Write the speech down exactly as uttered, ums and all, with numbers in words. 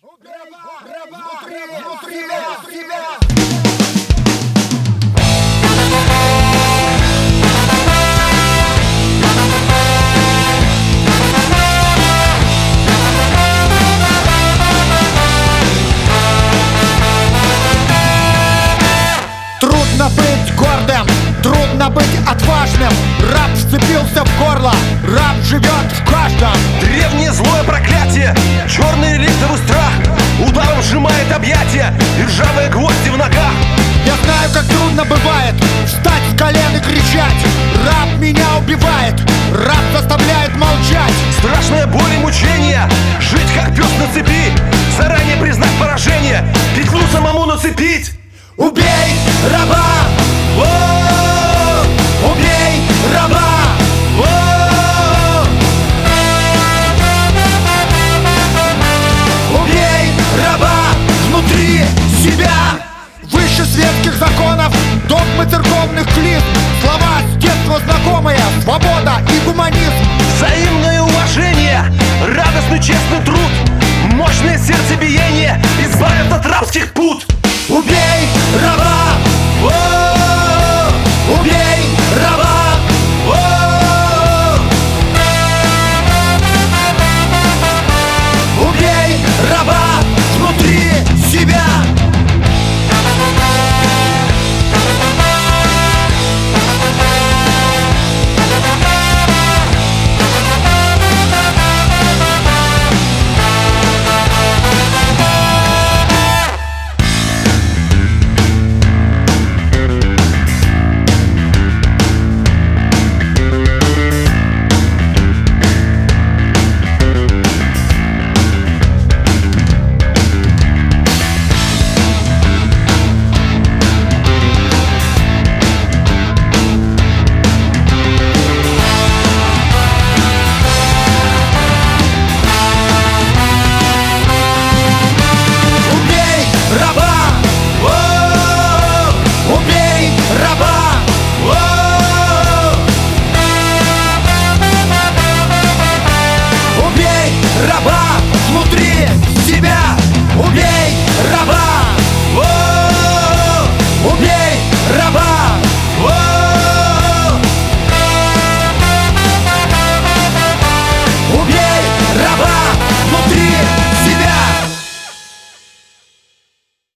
Трудно быть гордым, трудно быть отважным. Раб вцепился в горло, раб живет в каждом. Древнее злое проклятие, черный реликтовый страх ударом сжимает объятия и ржавые гвозди в ногах. Я знаю, как трудно бывает встать с колен и кричать. Раб меня убивает, раб заставляет молчать. Страшная боль и мучение, жить как пес на цепи, заранее признать поражение, петлю самому нацепить. Убей раба! О! Убей раба! О! Убей раба внутри себя! Выше светских законов, догмы церковных клизм, слова с детства знакомые, свобода и гуманизм. Взаимное уважение, радостный честный труд, мощное сердцебиение избавит от рабских пут. Убей раба! О! Убей раба! О! Убей раба внутри себя! Убей раба! О! Убей раба!